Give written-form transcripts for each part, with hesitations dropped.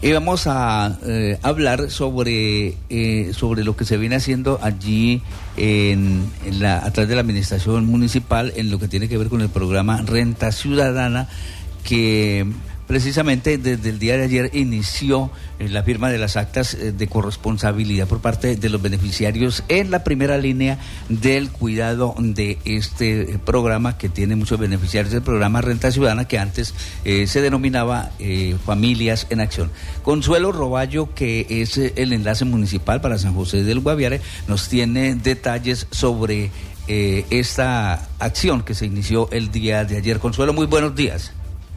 Y vamos a hablar sobre lo que se viene haciendo allí a través de la administración municipal en lo que tiene que ver con el programa Renta Ciudadana, que precisamente desde el día de ayer inició la firma de las actas de corresponsabilidad por parte de los beneficiarios en la primera línea del cuidado de este programa, que tiene muchos beneficiarios del programa Renta Ciudadana, que antes se denominaba Familias en Acción. Consuelo Roballo, que es el enlace municipal para San José del Guaviare, nos tiene detalles sobre esta acción que se inició el día de ayer. Consuelo, muy buenos días.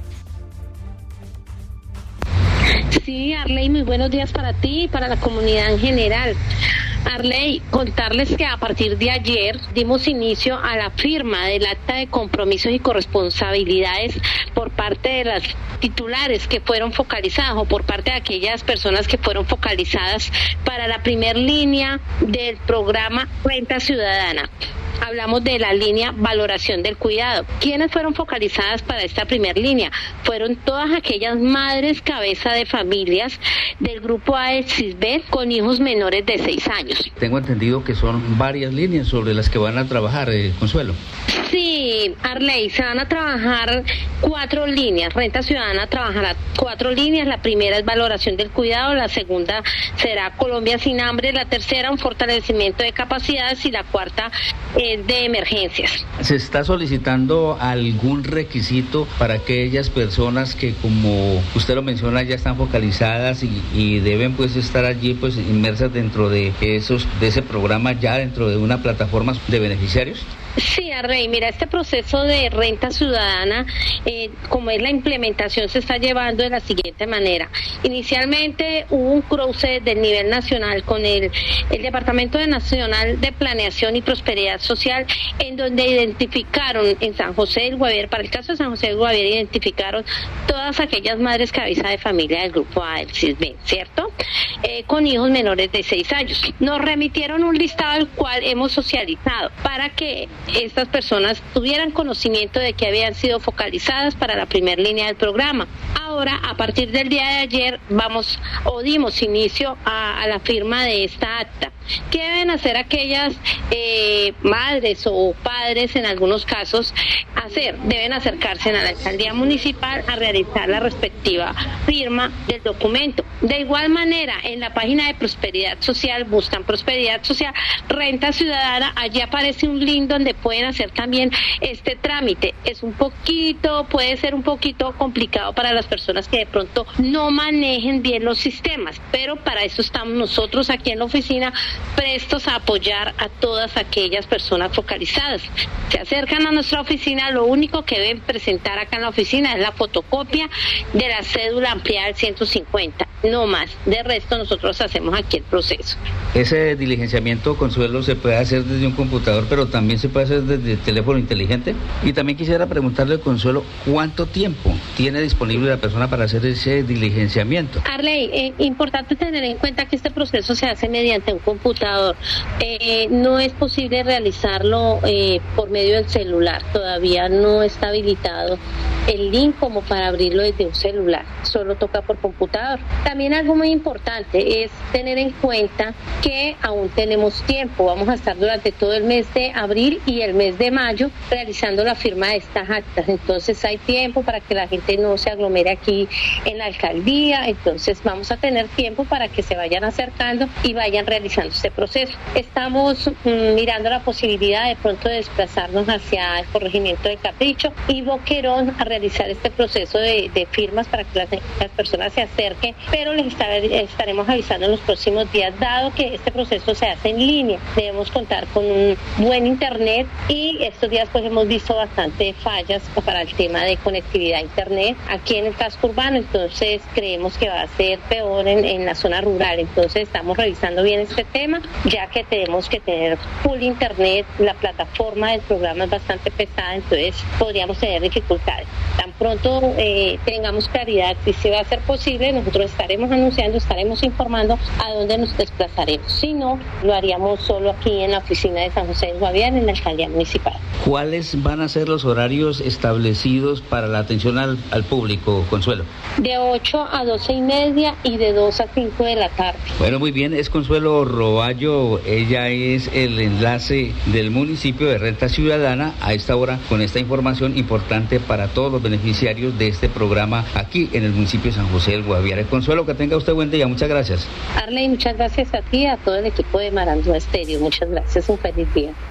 Sí, Arley, muy buenos días para ti y para la comunidad en general. Arley, contarles que a partir de ayer dimos inicio a la firma del acta de compromisos y corresponsabilidades por parte de las titulares que fueron focalizadas o por parte de aquellas personas que fueron focalizadas para la primer línea del programa Renta Ciudadana. Hablamos de la línea valoración del cuidado. ¿Quiénes fueron focalizadas para esta primer línea? Fueron todas aquellas madres cabeza de familias del grupo AECISBET con hijos menores de 6 años. Tengo entendido que son varias líneas sobre las que van a trabajar, Consuelo. Sí, Arley, se van a trabajar 4 líneas. Renta Ciudadana trabajará 4 líneas. La primera es valoración del cuidado, la segunda será Colombia sin hambre, la tercera un fortalecimiento de capacidades y la cuarta es de emergencias. ¿Se está solicitando algún requisito para aquellas personas que, como usted lo menciona, ya están focalizadas y deben pues estar allí pues inmersas dentro de ese programa, ya dentro de una plataforma de beneficiarios? Sí, Arrey, mira, este proceso de Renta Ciudadana, como es la implementación, se está llevando de la siguiente manera. Inicialmente hubo un cruce del nivel nacional con el Departamento Nacional de Planeación y Prosperidad Social, en donde identificaron en San José del Guaviare, para el caso de San José del Guaviare, identificaron todas aquellas madres cabeza de familia del grupo A del CISBEN, ¿cierto? Con hijos menores de 6 años. Nos remitieron un listado al cual hemos socializado para que estas personas tuvieran conocimiento de que habían sido focalizadas para la primera línea del programa. Ahora, a partir del día de ayer, dimos inicio a la firma de esta acta. ¿Qué deben hacer aquellas madres o padres, en algunos casos, hacer? Deben acercarse a la alcaldía municipal a realizar la respectiva firma del documento. De igual manera, en la página de Prosperidad Social, buscan Prosperidad Social, Renta Ciudadana, allí aparece un link donde pueden hacer también este trámite. Puede ser un poquito complicado para las personas que de pronto no manejen bien los sistemas, pero para eso estamos nosotros aquí en la oficina, prestos a apoyar a todas aquellas personas focalizadas. Se acercan a nuestra oficina, lo único que deben presentar acá en la oficina es la fotocopia de la cédula ampliada al 150, no más. De resto, nosotros hacemos aquí el proceso. Ese diligenciamiento, Consuelo, se puede hacer desde un computador, pero también se puede hacer desde el teléfono inteligente. Y también quisiera preguntarle, Consuelo, ¿cuánto tiempo tiene disponible la persona para hacer ese diligenciamiento? Arley, importante tener en cuenta que este proceso se hace mediante un computador. No es posible realizarlo por medio del celular. Todavía no está habilitado el link como para abrirlo desde un celular. Solo toca por computador. También algo muy importante es tener en cuenta que aún tenemos tiempo. Vamos a estar durante todo el mes de abril y el mes de mayo realizando la firma de estas actas. Entonces hay tiempo para que la gente no se aglomere aquí en la alcaldía. Entonces vamos a tener tiempo para que se vayan acercando y vayan realizando este proceso. Estamos mirando la posibilidad de pronto de desplazarnos hacia el corregimiento de Capricho y Boquerón a realizar este proceso de firmas para que las personas se acerquen, pero les estaremos avisando en los próximos días, dado que este proceso se hace en línea. Debemos contar con un buen internet y estos días pues hemos visto bastante fallas para el tema de conectividad a internet aquí en el casco urbano, entonces creemos que va a ser peor en la zona rural, entonces estamos revisando bien este tema tema, ya que tenemos que tener full internet, la plataforma del programa es bastante pesada, entonces podríamos tener dificultades. Tan pronto tengamos claridad si se va a ser posible, nosotros estaremos anunciando, estaremos informando a dónde nos desplazaremos. Si no, lo haríamos solo aquí en la oficina de San José del Guaviare, en la alcaldía municipal. ¿Cuáles van a ser los horarios establecidos para la atención al público, Consuelo? De 8 a 12:30 y de 2 a 5 de la tarde. Bueno, muy bien, es Consuelo Roballo, ella es el enlace del municipio de Renta Ciudadana a esta hora con esta información importante para todos los beneficiarios de este programa aquí en el municipio de San José del Guaviare. Consuelo, que tenga usted buen día, muchas gracias. Arley, muchas gracias a ti y a todo el equipo de Maranduá Estéreo, muchas gracias, un feliz día.